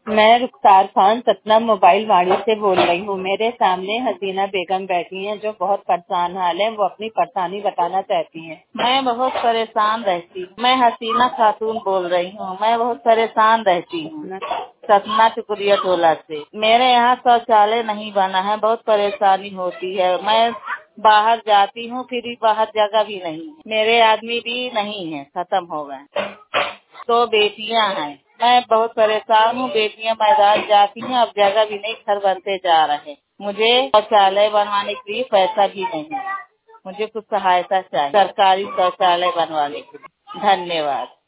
मैं रुखसार खान सतना मोबाइल वाड़ी से बोल रही हूँ। मेरे सामने हसीना बेगम बैठी हैं जो बहुत परेशान हाल है। वो अपनी परेशानी बताना चाहती हैं। मैं बहुत परेशान रहती हूँ। मैं हसीना खातून बोल रही हूँ। मैं बहुत परेशान रहती हूँ सतना चुकुरिया टोला से। मेरे यहाँ शौचालय नहीं बना है, बहुत परेशानी होती है। मैं बाहर जाती हूँ, फिर भी बाहर जगह भी नहीं है। मेरे आदमी भी नहीं है, खत्म हो गए। 2 बेटियां हैं। मैं बहुत परेशान हूँ। बेटियां मैदान जाती हैं, अब जगह भी नहीं, घर बनते जा रहे। मुझे शौचालय बनवाने के लिए पैसा भी नहीं है। मुझे कुछ सहायता चाहिए सरकारी शौचालय बनवाने के लिए। धन्यवाद।